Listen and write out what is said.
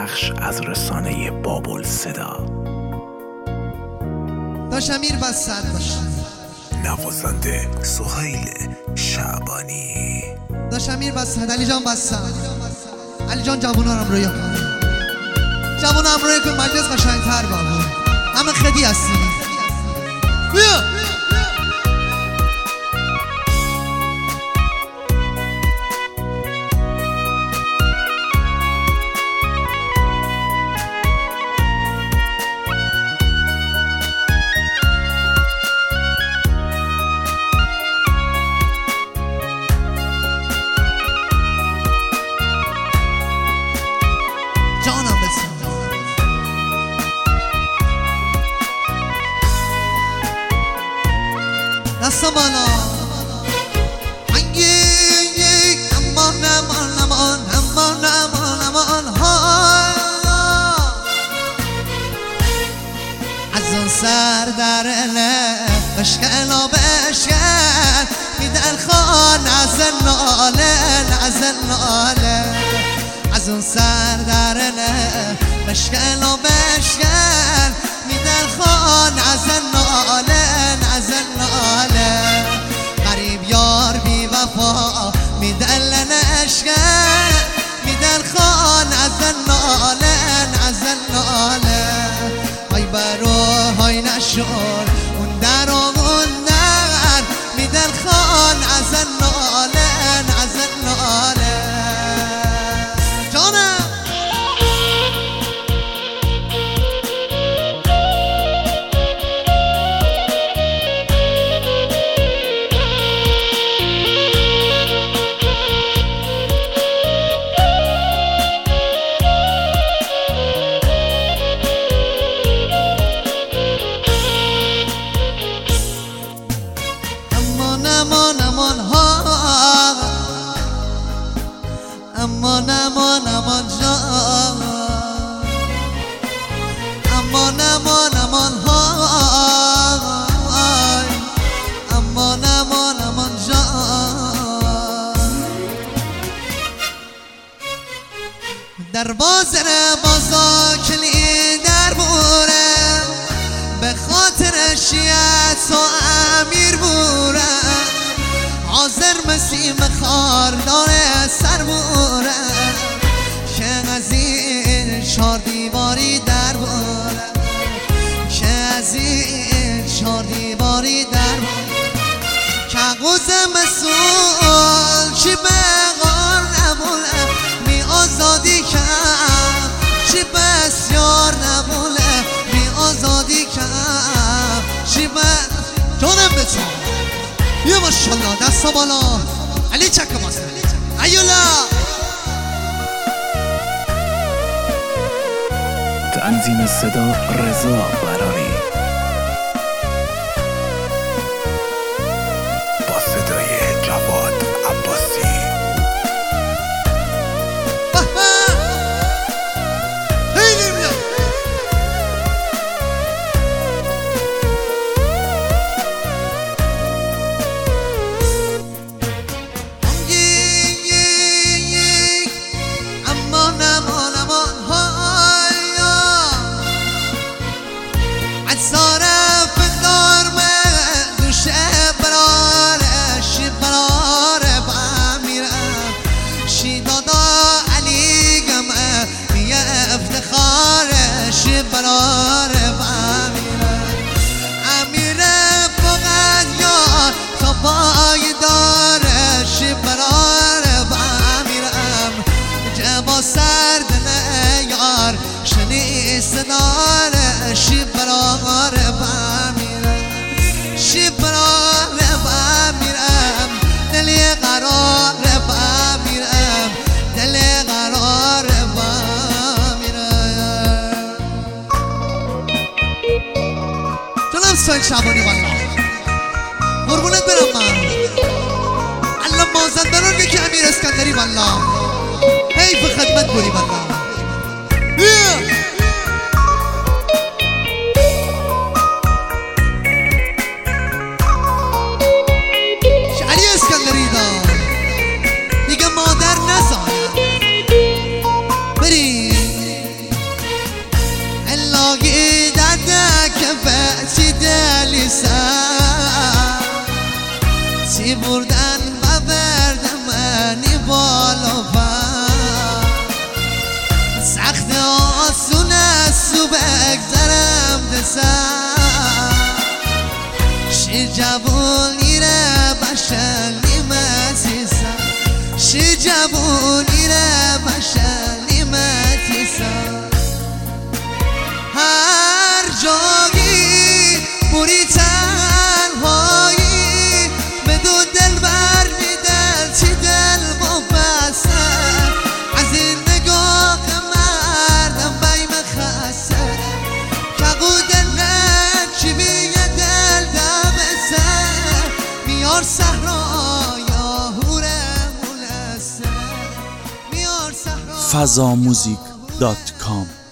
پخش از رسانه بابل صدا. داش امیر بسد باشه. نوازنده سهیل شعبانی. داش امیر بسد. علی جان بسد. علی جان جوونا رو همراهی کن. جوونا همراهی کن مجلس قشنگ‌تر بابا. همه خدی هستیم. بیا. جانم بسن دستم بالا امان امان امان امان امان امان ها از اون سر درنه بشکن و بشکن میدن خان از ناله از اون سر درنه بشکن و بشکن میدن خان از ناله غریب یار بی وفا میدن اشکن میدن خان از ناله های برو های نشون اون در میدن خان از ناله جانم امان امان ها امان امان امان جان امان امان امان ها امان امان امان جان در بازار بازا کلی در بوره به خاطر شیعت و امیر بوره حاضر مسیم خاردار سر بوره که از این 4 دیواری در بوره که از این 4 دیواری در بوره که قوز مسئول چی بغار نبوله می آزادی کم چی بسیار نبوله می آزادی کم چی بس جانم بچون یه ماشالله دستا بالا علی چک ماسه ایولا تنظیم صدا رضا براری با صدای جواد عباسی. سهیل شعبانی والله قربونت برم من الله مازندران یکی امیر اسکندری والله حیف خدمت بری والله علی اسکندری دار دیگه مادر نزار بریم خوشی جوونی ره مشنیمتی سان هر جایی بوری تنهایی بدون دل بر میدن چی دل مبسه از این نگاه مردم بیم خسته کقو دلت چی بیه دل دمسه میار صحرا یا هوره مولسه میار صحرا fazamuzik.com